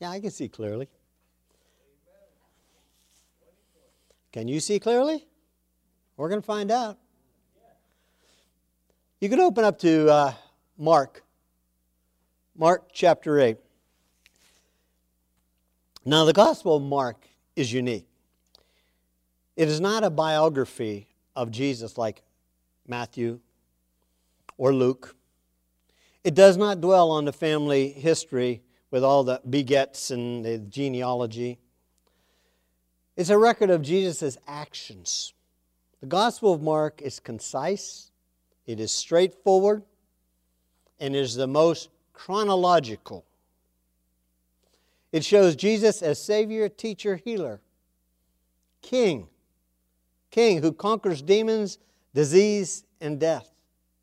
Yeah, I can see clearly. Can you see clearly? We're going to find out. You can open up to Mark chapter 8. Now, the Gospel of Mark is unique. It is not a biography of Jesus like Matthew or Luke. It does not dwell on the family history with all the begets and the genealogy. It's a record of Jesus' actions. The Gospel of Mark is concise, it is straightforward, and is the most chronological. It shows Jesus as Savior, Teacher, Healer, King who conquers demons, disease, and death.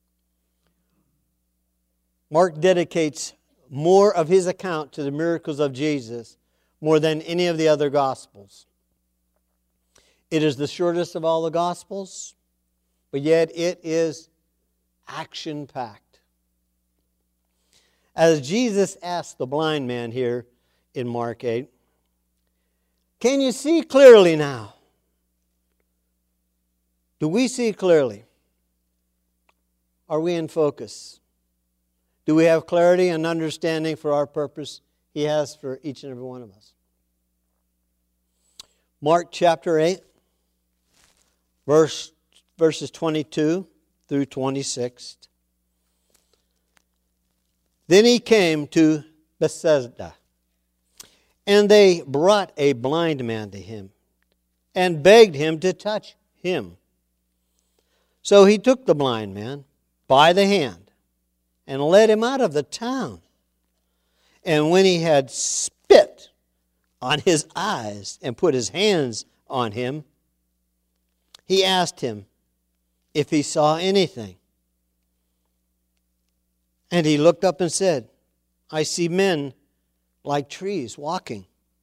Mark dedicates more of his account to the miracles of Jesus more than any of the other Gospels. It is the shortest of all the Gospels, but yet it is action-packed. As Jesus asked the blind man here in Mark 8, "Can you see clearly now?" Do we see clearly? Are we in focus? Do we have clarity and understanding for our purpose He has for each and every one of us? Mark chapter 8, verses 22 through 26. Then he came to Bethsaida, and they brought a blind man to him and begged him to touch him. So he took the blind man by the hand and led him out of the town. And when he had spit on his eyes and put his hands on him, he asked him if he saw anything. And he looked up and said, "I see men like trees walking."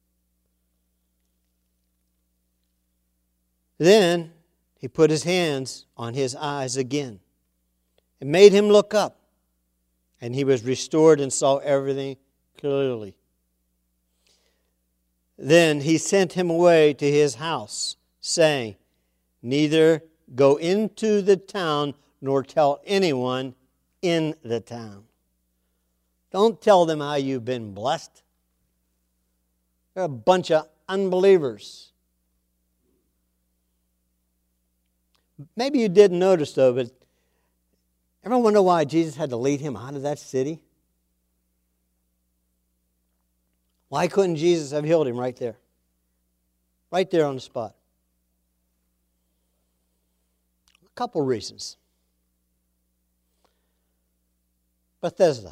Then he put his hands on his eyes again and made him look up. And he was restored and saw everything clearly. Then he sent him away to his house, saying, "Neither go into the town nor tell anyone in the town." Don't tell them how you've been blessed. They're a bunch of unbelievers. Maybe you didn't notice, though, but ever wonder why Jesus had to lead him out of that city? Why couldn't Jesus have healed him right there? Right there on the spot. A couple reasons. Bethsaida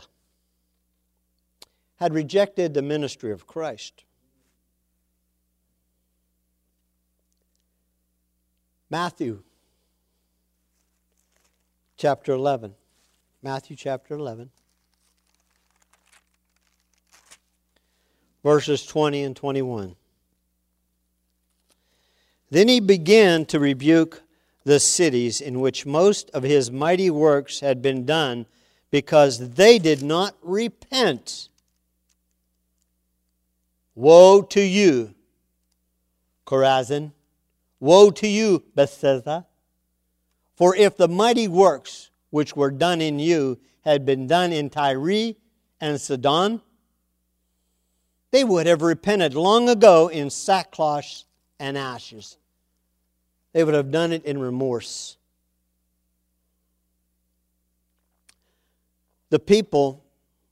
had rejected the ministry of Christ. Matthew chapter 11. Matthew chapter 11. Verses 20 and 21. Then he began to rebuke the cities in which most of his mighty works had been done, because they did not repent. Woe to you, Chorazin! Woe to you, Bethsaida! For if the mighty works which were done in you had been done in Tyre and Sidon, they would have repented long ago in sackcloth and ashes. They would have done it in remorse. The people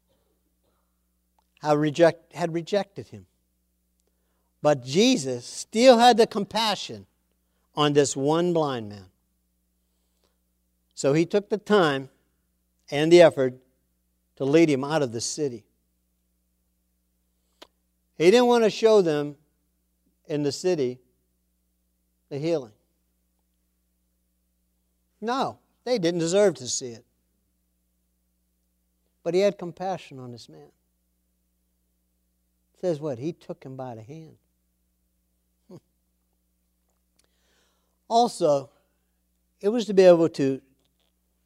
had rejected him. But Jesus still had the compassion on this one blind man. So he took the time and the effort to lead him out of the city. He didn't want to show them in the city the healing. No, they didn't deserve to see it. But he had compassion on this man. It says what? He took him by the hand. Also, it was to be able to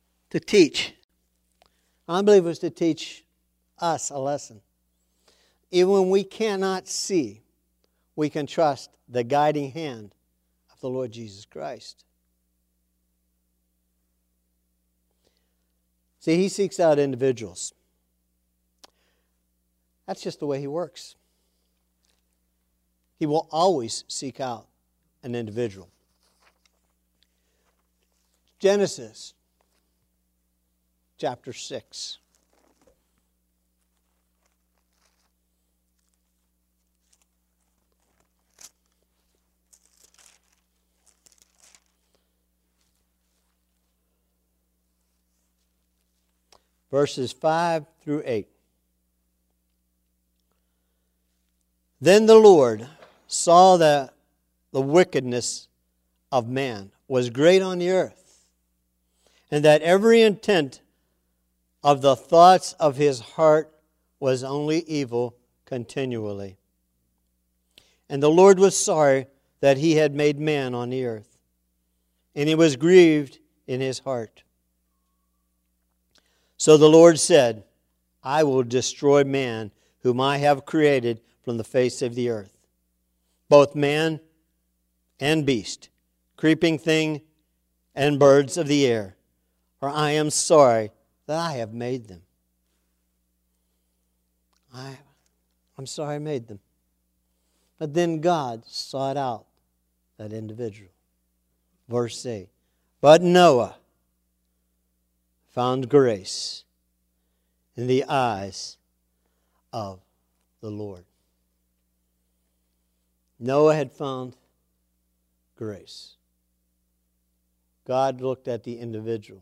teach. I believe it was to teach us a lesson. even when we cannot see, we can trust the guiding hand of the Lord Jesus Christ. See, He seeks out individuals. That's just the way He works. He will always seek out an individual. Genesis chapter 6. Verses 5 through 8. Then the Lord saw that the wickedness of man was great on the earth, and that every intent of the thoughts of his heart was only evil continually. And the Lord was sorry that He had made man on the earth, and He was grieved in His heart. So the Lord said, I will destroy man whom I have created from the face of the earth, both man and beast, creeping thing and birds of the air, for I am sorry that I have made them. I'm sorry I made them. But then God sought out that individual. Verse 8. But Noah found grace in the eyes of the Lord. Noah had found grace. God looked at the individual.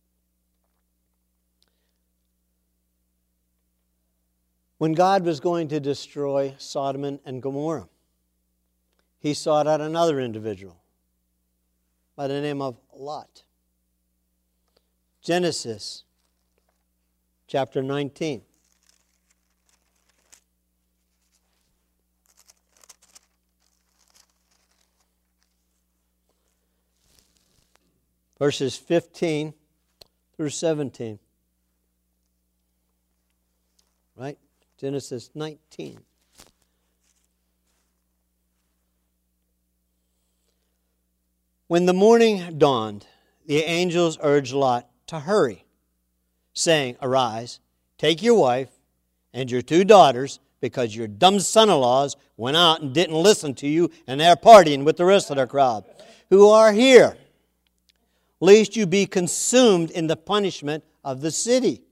When God was going to destroy Sodom and Gomorrah, He sought out another individual by the name of Lot. Genesis chapter 19. Verses 15 through 17. Right? Genesis 19. When the morning dawned, the angels urged Lot to hurry, saying, Arise, take your wife and your 2 daughters, because your dumb son-in-laws went out and didn't listen to you, and they're partying with the rest of their crowd, who are here, lest you be consumed in the punishment of the city.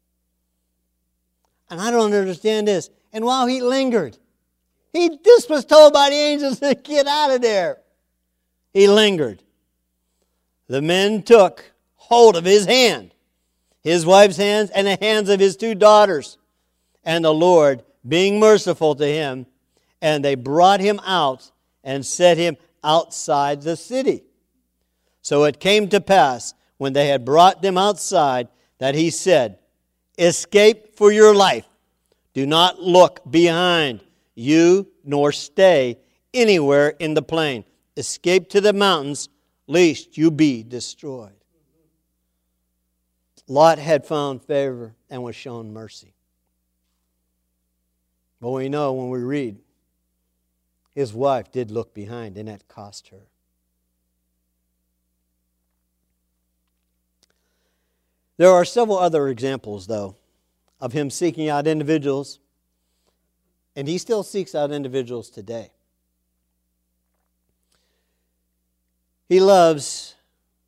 And I don't understand this. And while he lingered, this was told by the angels to get out of there. He lingered. The men took hold of his hand, his wife's hands, and the hands of his 2 daughters. And the Lord, being merciful to him, and they brought him out and set him outside the city. So it came to pass, when they had brought them outside, that he said, Escape for your life. Do not look behind you, nor stay anywhere in the plain. Escape to the mountains, lest you be destroyed. Lot had found favor and was shown mercy. But we know when we read, his wife did look behind, and that cost her. There are several other examples, though, of him seeking out individuals, and he still seeks out individuals today. He loves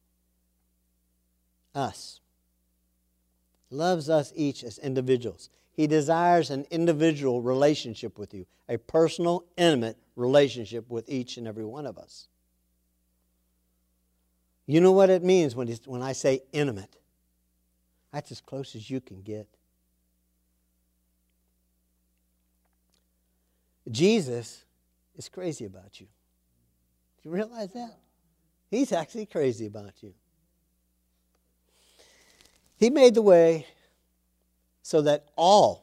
us. He loves us each as individuals. He desires an individual relationship with you, a personal, intimate relationship with each and every one of us. You know what it means when I say intimate? That's as close as you can get. Jesus is crazy about you. Do you realize that? He's actually crazy about you. He made the way so that all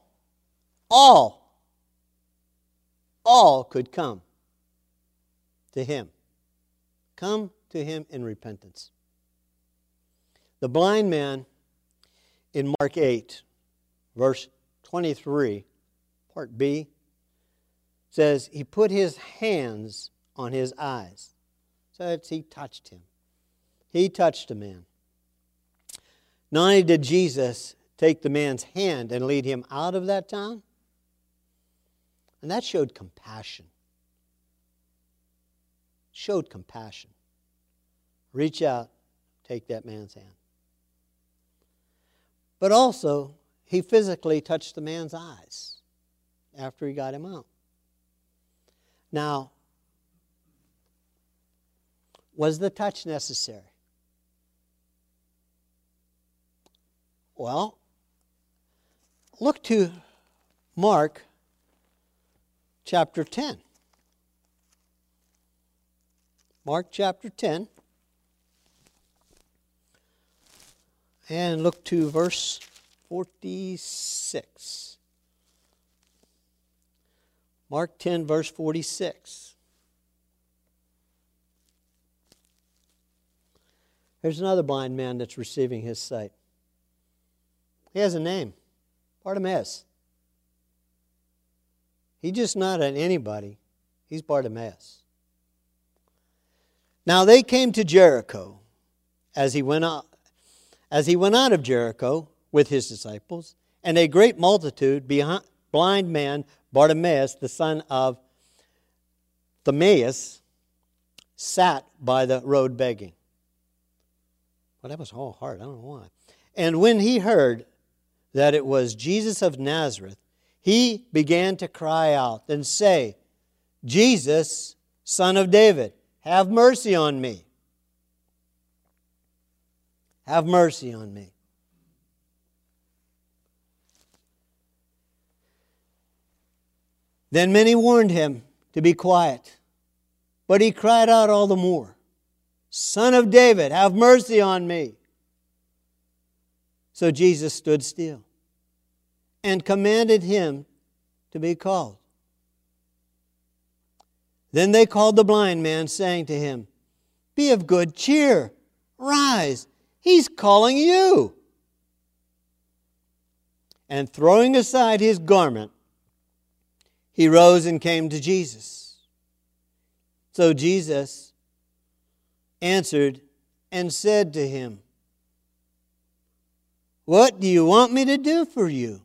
could come to Him. Come to Him in repentance. The blind man in Mark 8, verse 23, part B, says he put his hands on his eyes. So he touched him. He touched a man. Not only did Jesus take the man's hand and lead him out of that town, and that showed compassion. Showed compassion. Reach out, take that man's hand. But also, he physically touched the man's eyes after he got him out. Now, was the touch necessary? Well, look to Mark chapter 10. Mark chapter 10. And look to verse 46. Mark 10, verse 46. There's another blind man that's receiving his sight. He has a name, Bartimaeus. He's just not an anybody. He's Bartimaeus. Now they came to Jericho as he went out of Jericho with his disciples, and a great multitude, blind man Bartimaeus, the son of Timaeus, sat by the road begging. Well, that was all hard. I don't know why. And when he heard that it was Jesus of Nazareth, he began to cry out and say, Jesus, Son of David, have mercy on me. Have mercy on me. Then many warned him to be quiet, but he cried out all the more, Son of David, have mercy on me. So Jesus stood still and commanded him to be called. Then they called the blind man, saying to him, Be of good cheer, rise, he's calling you. And throwing aside his garment, he rose and came to Jesus. So Jesus answered and said to him, What do you want me to do for you?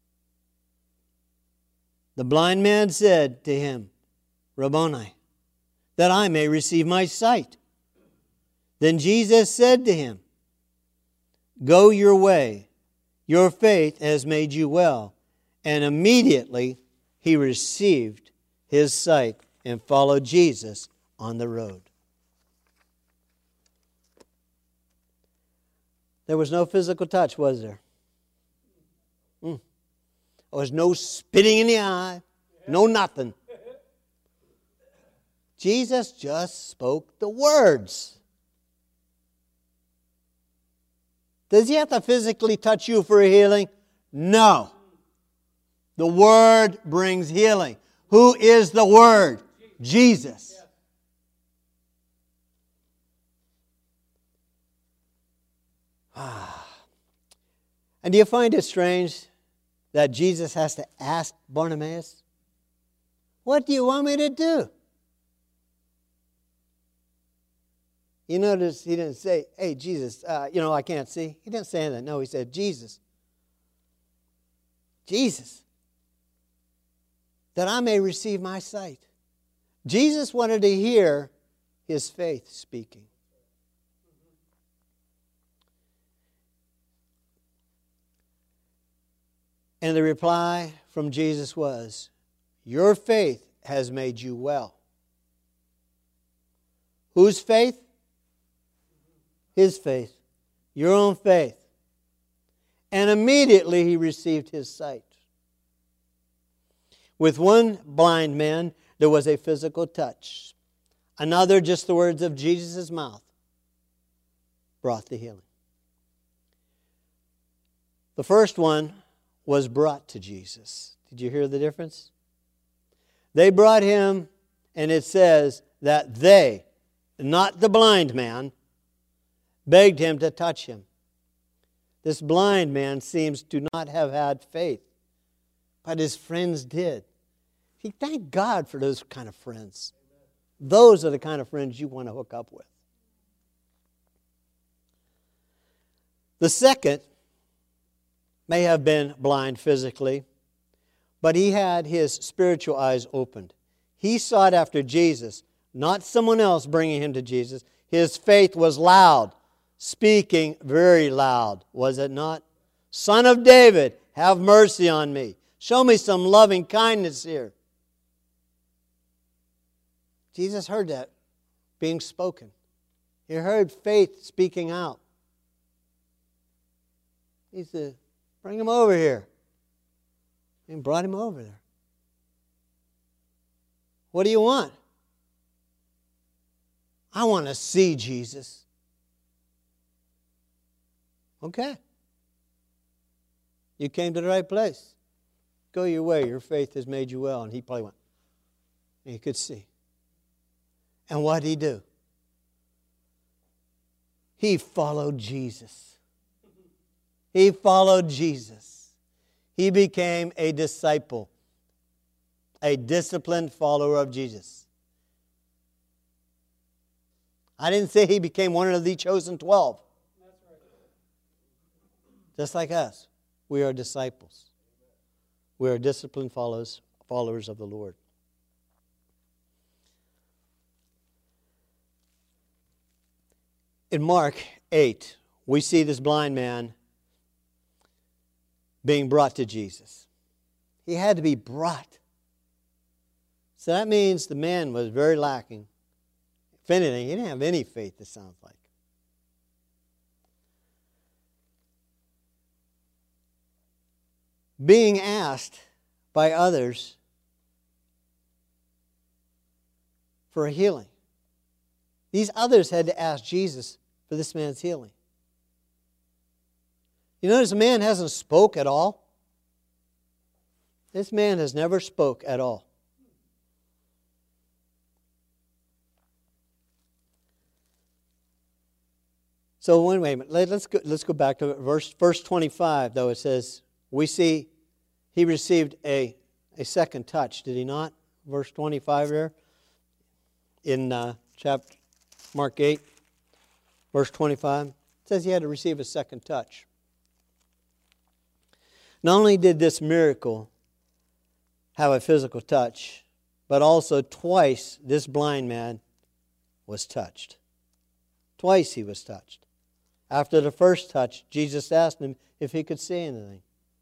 The blind man said to him, Rabboni, that I may receive my sight. Then Jesus said to him, Go your way, your faith has made you well. And immediately he received his sight and followed Jesus on the road. There was no physical touch, was there? There was no spitting in the eye, no nothing. Jesus just spoke the words. Does he have to physically touch you for a healing? No. The Word brings healing. Who is the Word? Jesus. And do you find it strange that Jesus has to ask Bartimaeus, What do you want me to do? You notice he didn't say, Hey, Jesus, I can't see. He didn't say that. No, he said, Jesus, that I may receive my sight. Jesus wanted to hear his faith speaking. And the reply from Jesus was, Your faith has made you well. Whose faith? His faith. Your own faith. And immediately he received his sight. With one blind man, there was a physical touch. Another, just the words of Jesus' mouth, brought the healing. The first one was brought to Jesus. Did you hear the difference? They brought him, and it says that they, not the blind man, begged him to touch him. This blind man seems to not have had faith, but his friends did. Thank God for those kind of friends. Those are the kind of friends you want to hook up with. The second may have been blind physically, but he had his spiritual eyes opened. He sought after Jesus, not someone else bringing him to Jesus. His faith was loud, speaking very loud, was it not? Son of David, have mercy on me. Show me some loving kindness here. Jesus heard that being spoken. He heard faith speaking out. He said, bring him over here. And brought him over there. What do you want? I want to see Jesus. Okay. You came to the right place. Go your way. Your faith has made you well. And he probably went. And he could see. And what did he do? He followed Jesus. He followed Jesus. He became a disciple, a disciplined follower of Jesus. I didn't say he became one of the chosen 12. Just like us, we are disciples. We are disciplined followers of the Lord. In Mark 8, we see this blind man being brought to Jesus. He had to be brought. So that means the man was very lacking. If anything, he didn't have any faith, it sounds like. Being asked by others for a healing. These others had to ask Jesus for this man's healing. You notice the man hasn't spoke at all? This man has never spoke at all. So wait a minute. Let's go back to verse 25, though. It says, we see he received a second touch, did he not? Verse 25 there in chapter Mark 8, verse 25. It says he had to receive a second touch. Not only did this miracle have a physical touch, but also twice this blind man was touched. Twice he was touched. After the first touch, Jesus asked him if he could see anything.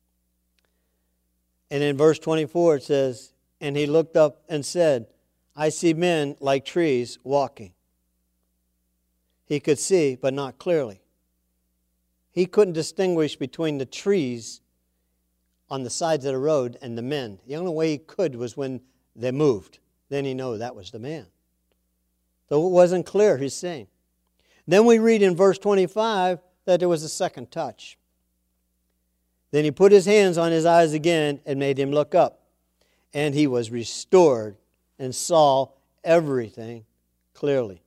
And in verse 24 it says, and he looked up and said, I see men like trees walking. He could see, but not clearly. He couldn't distinguish between the trees on the sides of the road and the men. The only way he could was when they moved. Then he knew that was the man. So it wasn't clear, he's saying. Then we read in verse 25 that there was a second touch. Then he put his hands on his eyes again and made him look up. And he was restored and saw everything clearly.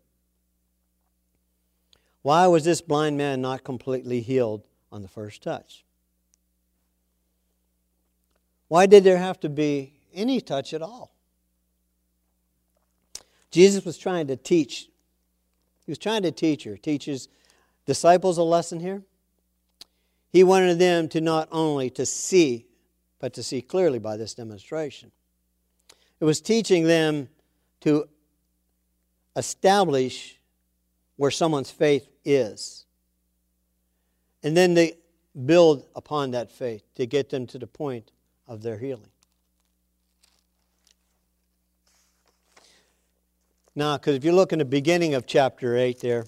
Why was this blind man not completely healed on the first touch? Why did there have to be any touch at all? Jesus was trying to teach. He was trying to teach his disciples a lesson here. He wanted them to not only to see, but to see clearly by this demonstration. It was teaching them to establish where someone's faith is. And then they build upon that faith to get them to the point of their healing. Now, because if you look in the beginning of chapter 8 there,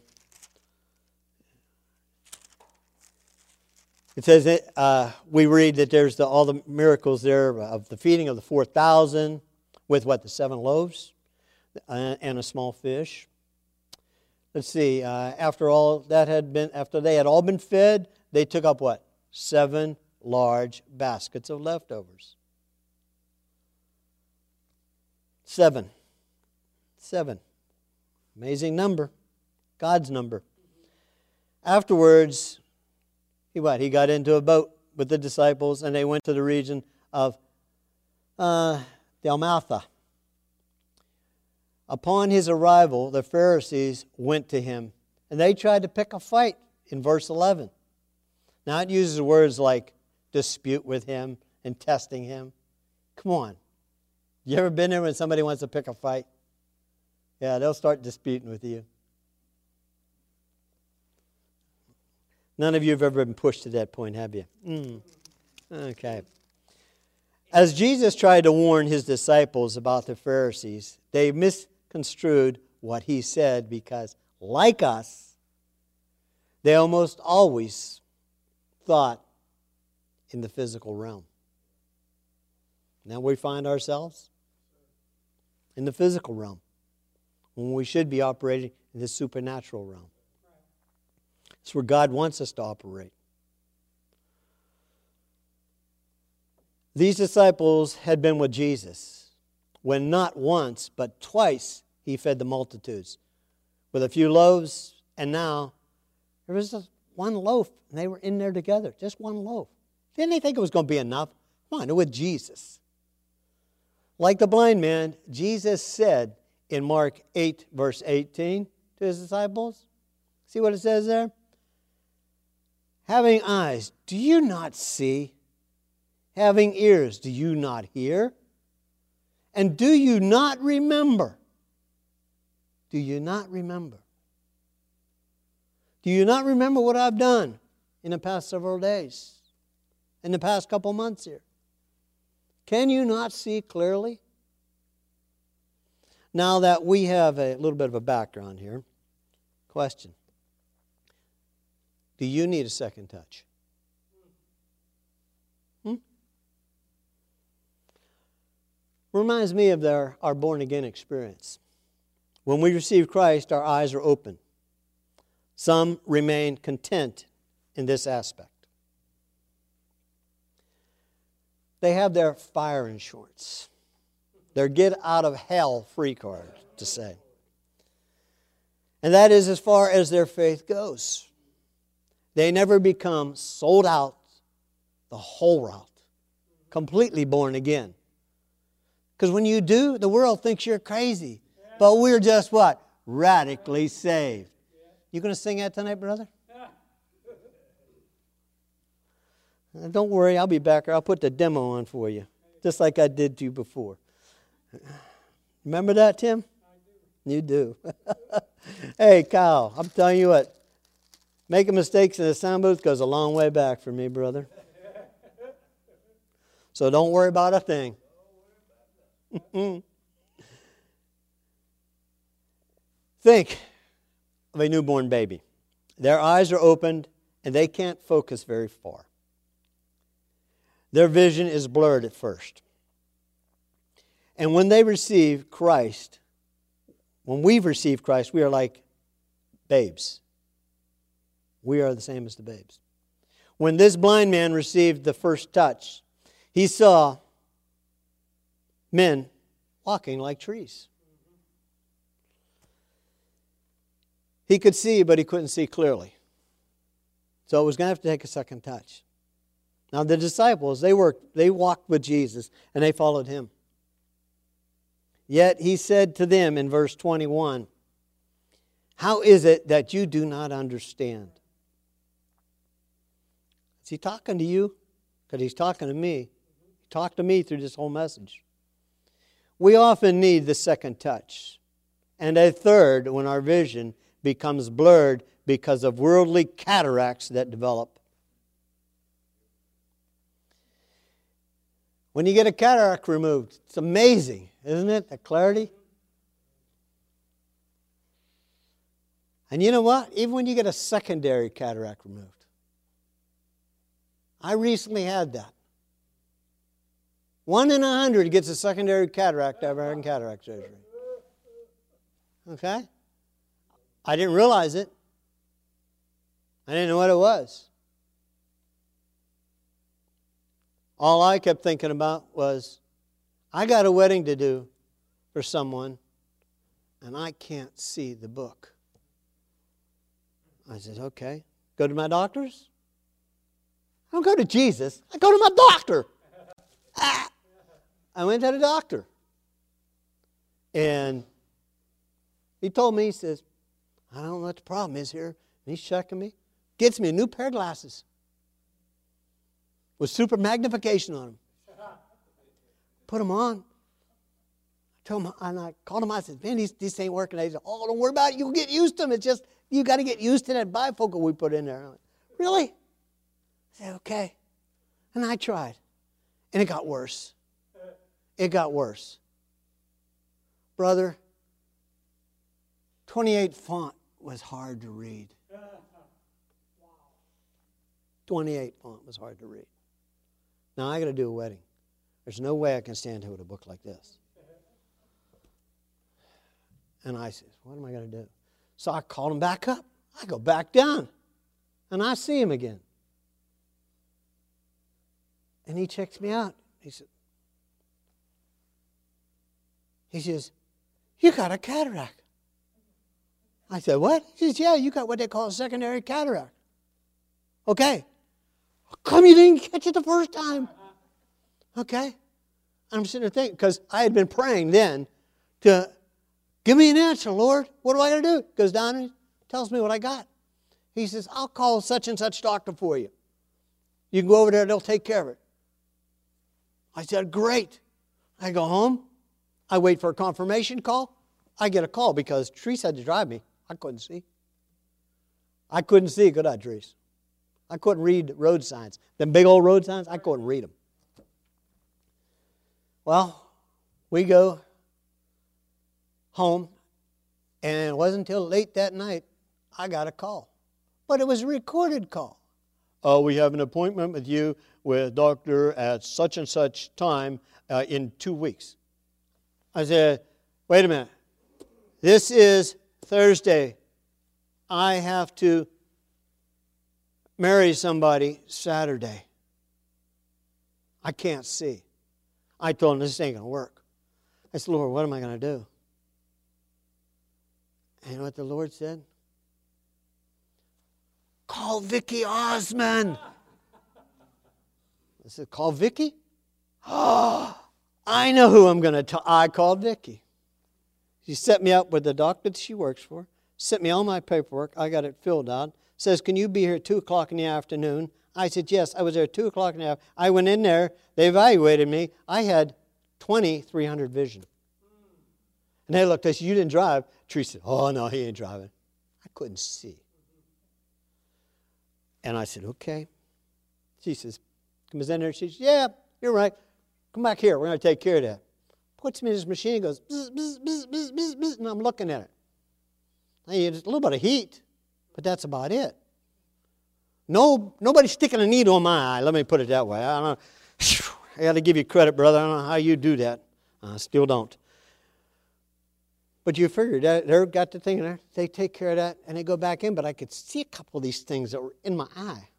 it says, we read that there's all the miracles there of the feeding of the 4,000 with what, the 7 loaves and a small fish. Let's see, after they had all been fed, they took up what? 7 large baskets of leftovers. 7. 7. Amazing number. God's number. Afterwards, he got into a boat with the disciples and they went to the region of Dalmatha. Upon his arrival, the Pharisees went to him, and they tried to pick a fight in verse 11. Now it uses words like dispute with him and testing him. Come on. You ever been there when somebody wants to pick a fight? Yeah, they'll start disputing with you. None of you have ever been pushed to that point, have you? Okay. As Jesus tried to warn his disciples about the Pharisees, they misconstrued what he said because, like us, they almost always thought in the physical realm. Now we find ourselves in the physical realm when we should be operating in the supernatural realm. It's where God wants us to operate. These disciples had been with Jesus when not once but twice he fed the multitudes with a few loaves, and now there was just one loaf and they were in there together, just one loaf. Didn't they think it was going to be enough? Come on, they're with Jesus. Like the blind man, Jesus said in Mark 8, verse 18 to his disciples, see what it says there? Having eyes, do you not see? Having ears, do you not hear? And do you not remember? Do you not remember? Do you not remember what I've done in the past several days? In the past couple months here? Can you not see clearly? Now that we have a little bit of a background here, question. Do you need a second touch? Reminds me of our born-again experience. When we receive Christ, our eyes are open. Some remain content in this aspect. They have their fire insurance. Their get-out-of-hell-free card, to say. And that is as far as their faith goes. They never become sold out the whole route, completely born again. Because when you do, the world thinks you're crazy. But we're just what? Radically saved. You going to sing that tonight, brother? Don't worry, I'll be back here. I'll put the demo on for you, just like I did to you before. Remember that, Tim? You do. Hey, Kyle, I'm telling you what. Making mistakes in the sound booth goes a long way back for me, brother. So don't worry about a thing. Think of a newborn baby. Their eyes are opened and they can't focus very far. Their vision is blurred at first. And when they receive Christ, when we've received Christ, we are like babes. We are the same as the babes. When this blind man received the first touch, he saw men walking like trees. He could see, but he couldn't see clearly. So it was going to have to take a second touch. Now the disciples, they walked with Jesus and they followed him. Yet he said to them in verse 21, how is it that you do not understand? Is he talking to you? Because he's talking to me. He talked to me through this whole message. We often need the second touch. And a third when our vision becomes blurred because of worldly cataracts that develop. When you get a cataract removed, it's amazing, isn't it? The clarity. And you know what? Even when you get a secondary cataract removed. I recently had that. 1 in 100 gets a secondary cataract after having cataract surgery. Okay? I didn't realize it. I didn't know what it was. All I kept thinking about was, I got a wedding to do for someone, and I can't see the book. I said, okay. Go to my doctors? I don't go to Jesus. I go to my doctor. I went to the doctor. And he told me, he says, I don't know what the problem is here. And he's checking me. Gets me a new pair of glasses with super magnification on them. Put them on. I called him. I said, man, these ain't working. He said, oh, don't worry about it. You'll get used to them. It's just, you got to get used to that bifocal we put in there. I went, really? I said, okay. And I tried. And it got worse. It got worse. Brother, 28 font was hard to read. 28 font was hard to read. Now I got to do a wedding. There's no way I can stand here with a book like this. And I said, what am I going to do? So I called him back up. I go back down. And I see him again. And he checks me out. He says, you got a cataract. I said, what? He says, yeah, you got what they call a secondary cataract. Okay. How come you didn't catch it the first time? Okay. And I'm sitting there thinking, because I had been praying then to give me an answer, Lord. What do I got to do? Goes down and tells me what I got. He says, I'll call such and such doctor for you. You can go over there, they'll take care of it. I said, great. I go home. I wait for a confirmation call. I get a call because Teresa had to drive me. I couldn't see. I couldn't see, could I, Teresa? I couldn't read road signs. Them big old road signs, I couldn't read them. Well, we go home, and it wasn't until late that night I got a call. But it was a recorded call. Oh, we have an appointment with you with doctor at such and such time in 2 weeks. I said, wait a minute. This is Thursday. I have to marry somebody Saturday. I can't see. I told him this ain't going to work. I said, Lord, what am I going to do? And you know what the Lord said? Call Vicki Osmond. I said, call Vicki? Oh, I know who I'm going to tell. I called Vicki. She set me up with the doctor that she works for, sent me all my paperwork. I got it filled out. Says, can you be here at 2 o'clock in the afternoon? I said, yes. I was there at 2 o'clock in the afternoon. I went in there. They evaluated me. I had 20/300 vision. And they looked, they said, you didn't drive. Teresa said, oh, no, he ain't driving. I couldn't see. And I said, okay. She says, comes in there. She says, yeah, you're right. Come back here. We're going to take care of that. Puts me in his machine and goes, bzz, bzz, bzz, bzz, bzz, bzz, and I'm looking at it. There's a little bit of heat, but that's about it. Nobody's sticking a needle in my eye. Let me put it that way. I got to give you credit, brother. I don't know how you do that. I still don't. But you figured that they've got the thing there. They take care of that, and they go back in. But I could see a couple of these things that were in my eye.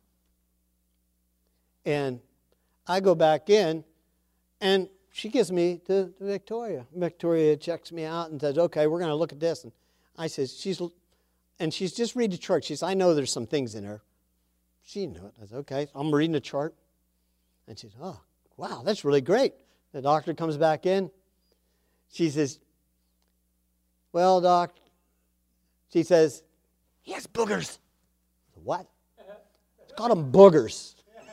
And I go back in, and she gives me to Victoria. Victoria checks me out and says, okay, we're going to look at this. And I says, she's just reading the chart. She says, I know there's some things in there. She knew it. I said, okay. I'm reading the chart. And she says, oh, wow, that's really great. The doctor comes back in. She says, well, Doc, she says, he has boogers. What? It's called them boogers.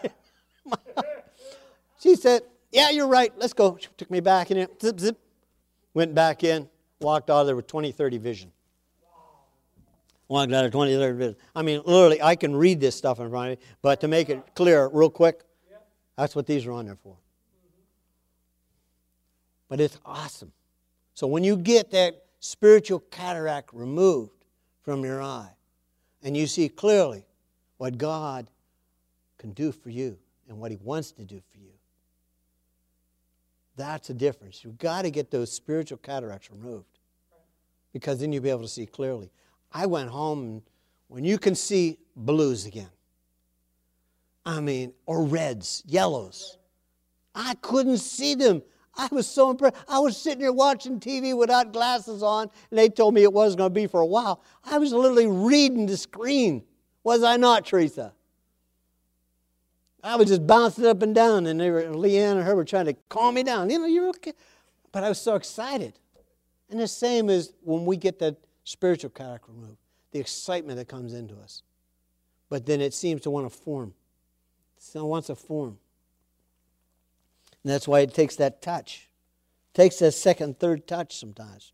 She said, yeah, you're right. Let's go. She took me back in. Zip, zip. Went back in. Walked out of there with 20/30 vision. Walked out of 20/30 vision. I mean, literally, I can read this stuff in front of me, but to make it clear real quick, that's what these are on there for. But it's awesome. So when you get that spiritual cataract removed from your eye, and you see clearly what God can do for you and what He wants to do for you, that's the difference. You've got to get those spiritual cataracts removed, because then you'll be able to see clearly. I went home, and when you can see blues again, I mean, or reds, yellows, I couldn't see them. I was so impressed. I was sitting here watching TV without glasses on, and they told me it wasn't going to be for a while. I was literally reading the screen. Was I not, Teresa? I was just bouncing up and down, and Leanne and her were trying to calm me down. You're okay. But I was so excited. And the same as when we get that spiritual cataract removed, the excitement that comes into us. But then it seems to want to form. It wants to form. And that's why it takes that touch. It takes that second, third touch sometimes.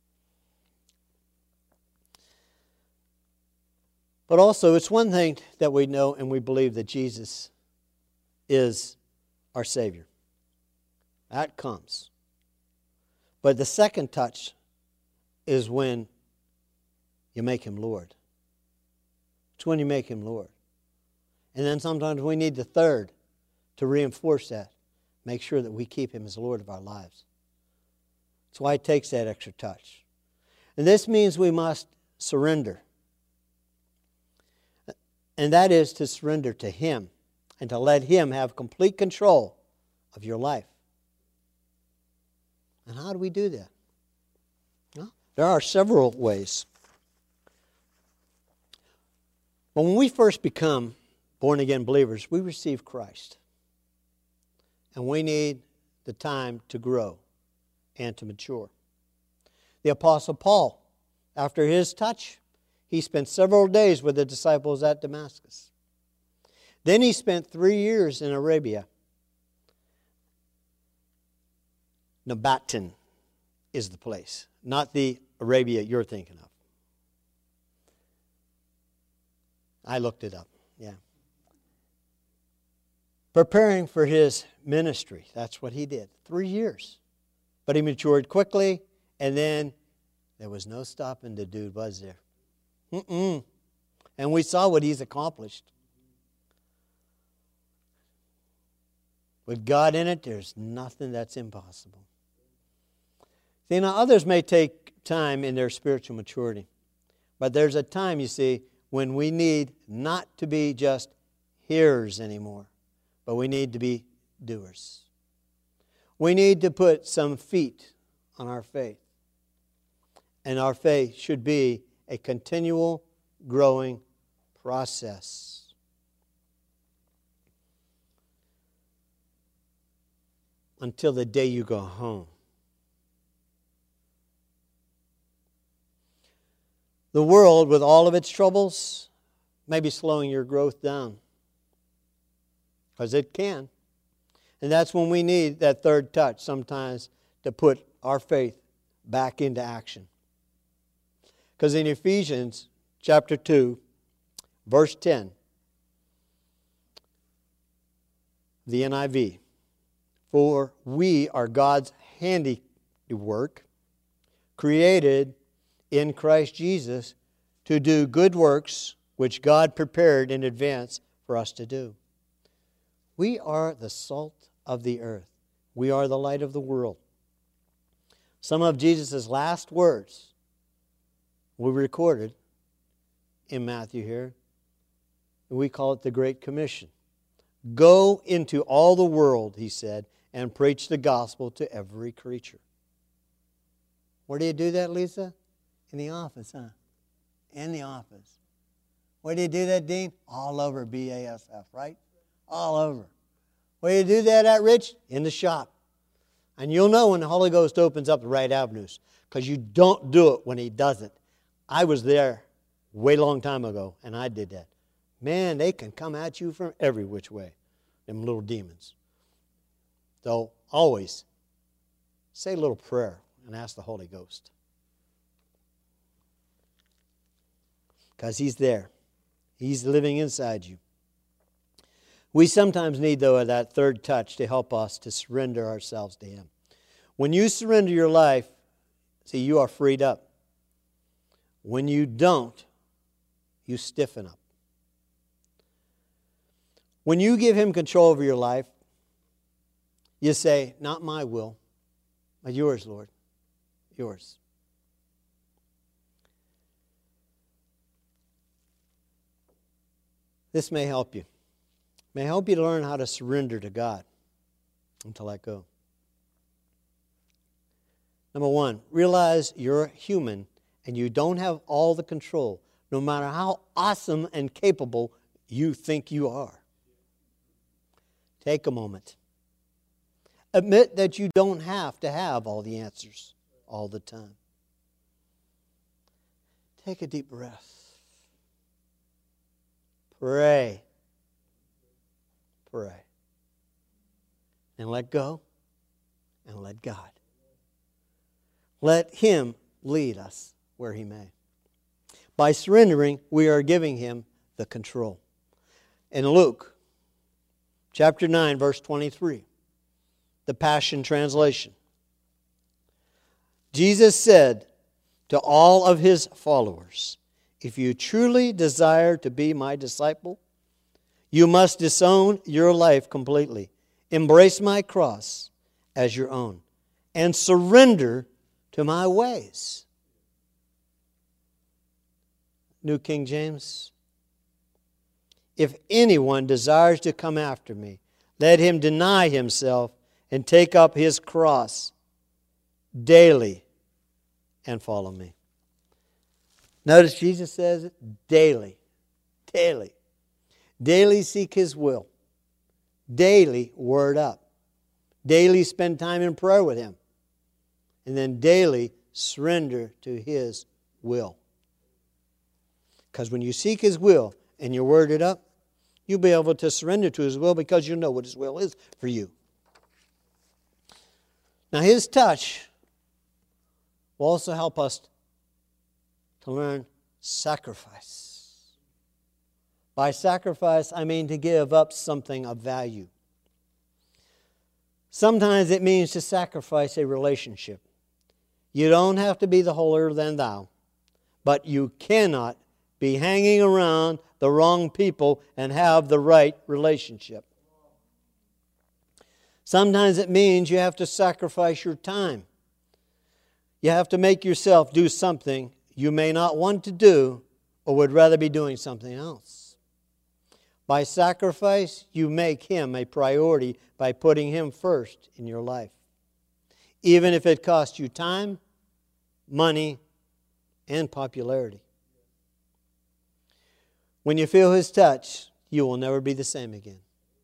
But also, it's one thing that we know and we believe that Jesus is our Savior. That comes. But the second touch is when you make Him Lord. It's when you make Him Lord. And then sometimes we need the third to reinforce that. Make sure that we keep Him as Lord of our lives. That's why it takes that extra touch. And this means we must surrender. And that is to surrender to Him and to let Him have complete control of your life. And how do we do that? Well, there are several ways. When we first become born-again believers, we receive Christ. And we need the time to grow and to mature. The Apostle Paul, after his touch, he spent several days with the disciples at Damascus. Then he spent 3 years in Arabia. Nabatin is the place, not the Arabia you're thinking of. I looked it up, yeah. Preparing for his ministry, that's what he did. 3 years. But he matured quickly, and then there was no stopping the dude, was there? And we saw what he's accomplished. With God in it, there's nothing that's impossible. See, now others may take time in their spiritual maturity. But there's a time, you see, when we need not to be just hearers anymore, but we need to be doers. We need to put some feet on our faith. And our faith should be a continual growing process. Until the day you go home. The world, with all of its troubles, may be slowing your growth down. Because it can. And that's when we need that third touch sometimes to put our faith back into action. Because in Ephesians chapter 2, verse 10, the NIV, for we are God's handiwork, created in Christ Jesus to do good works which God prepared in advance for us to do. We are the salt of the earth. We are the light of the world. Some of Jesus' last words we recorded in Matthew here. We call it the Great Commission. Go into all the world, he said, and preach the gospel to every creature. Where do you do that, Lisa? In the office, huh? In the office. Where do you do that, Dean? All over BASF, right? All over. Where do you do that at, Rich? In the shop. And you'll know when the Holy Ghost opens up the right avenues, because you don't do it when He doesn't. I was there way long time ago, and I did that. Man, they can come at you from every which way, them little demons. So always say a little prayer and ask the Holy Ghost. Because He's there. He's living inside you. We sometimes need, though, that third touch to help us to surrender ourselves to Him. When you surrender your life, see, you are freed up. When you don't, you stiffen up. When you give Him control over your life, you say, not my will, but yours, Lord. Yours. This may help you. May help you to learn how to surrender to God and to let go. Number one, realize you're human and you don't have all the control, no matter how awesome and capable you think you are. Take a moment. Admit that you don't have to have all the answers all the time. Take a deep breath. Pray. Pray. And let go and let God. Let Him lead us where He may. By surrendering, we are giving Him the control. In Luke chapter 9, verse 23, the Passion Translation, Jesus said to all of His followers, "If you truly desire to be my disciple, you must disown your life completely, embrace my cross as your own, and surrender to my ways." New King James, "If anyone desires to come after me, let him deny himself and take up his cross daily and follow me." Notice Jesus says it, daily. Daily. Daily seek His will. Daily word up. Daily spend time in prayer with Him. And then daily surrender to His will. Because when you seek His will and you word it up, you'll be able to surrender to His will because you know what His will is for you. Now His touch will also help us to learn sacrifice. By sacrifice, I mean to give up something of value. Sometimes it means to sacrifice a relationship. You don't have to be the holier than thou, but you cannot be hanging around the wrong people and have the right relationship. Sometimes it means you have to sacrifice your time. You have to make yourself do something you may not want to do or would rather be doing something else. By sacrifice, you make Him a priority by putting Him first in your life. Even if it costs you time, money, and popularity. When you feel His touch, you will never be the same again.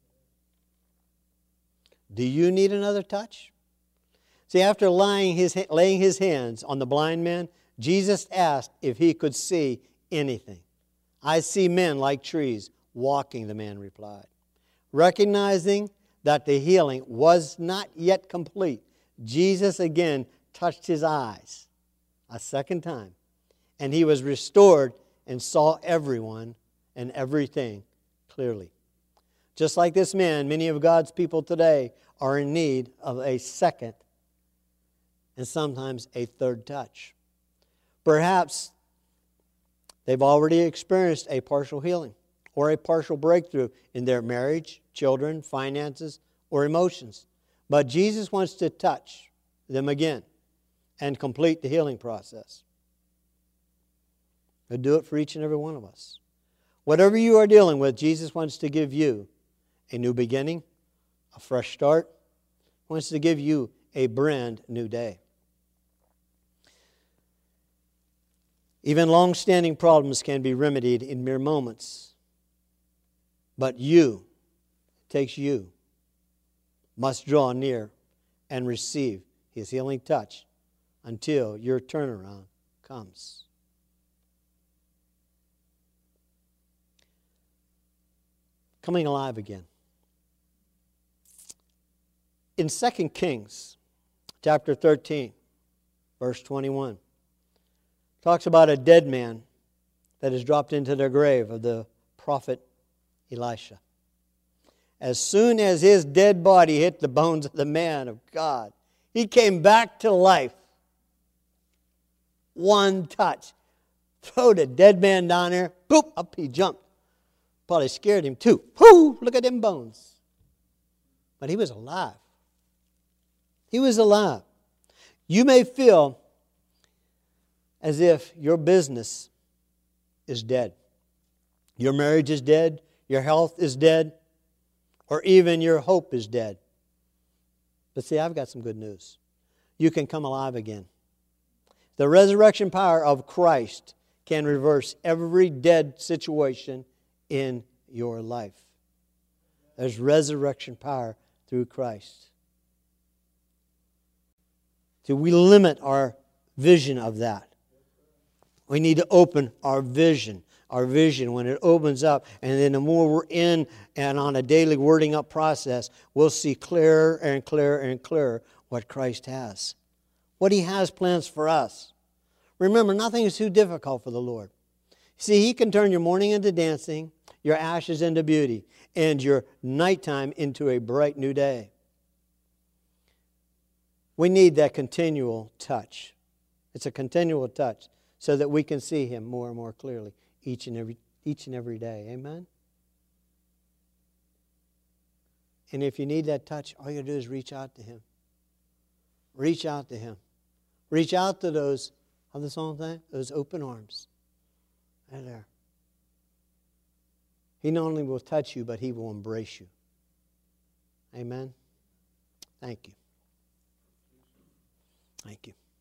Do you need another touch? See, after laying His hands on the blind man, Jesus asked if he could see anything. "I see men like trees walking," the man replied. Recognizing that the healing was not yet complete, Jesus again touched his eyes a second time, and he was restored and saw everyone and everything clearly. Just like this man, many of God's people today are in need of a second and sometimes a third touch. Perhaps they've already experienced a partial healing or a partial breakthrough in their marriage, children, finances, or emotions. But Jesus wants to touch them again and complete the healing process. He'll do it for each and every one of us. Whatever you are dealing with, Jesus wants to give you a new beginning, a fresh start. He wants to give you a brand new day. Even long-standing problems can be remedied in mere moments. But you, it takes you, must draw near and receive His healing touch until your turnaround comes. Coming alive again. In 2 Kings chapter 13, verse 21, talks about a dead man that is dropped into the grave of the prophet Elisha. As soon as his dead body hit the bones of the man of God, he came back to life. One touch. Throw the dead man down there, boop, up he jumped. Probably scared him too. Whoo, look at them bones. But he was alive. He was alive. You may feel as if your business is dead. Your marriage is dead. Your health is dead. Or even your hope is dead. But see, I've got some good news. You can come alive again. The resurrection power of Christ can reverse every dead situation in your life. There's resurrection power through Christ. So we limit our vision of that. We need to open our vision. Our vision, when it opens up, and then the more we're in and on a daily wording up process, we'll see clearer and clearer and clearer what Christ has. What He has plans for us. Remember, nothing is too difficult for the Lord. See, He can turn your morning into dancing, your ashes into beauty, and your nighttime into a bright new day. We need that continual touch. It's a continual touch so that we can see Him more and more clearly each and every day. Amen? And if you need that touch, all you do is reach out to Him. Reach out to Him. Reach out to those, how's the song thing? Those open arms. They're there. He not only will touch you, but He will embrace you. Amen? Thank you. Thank you.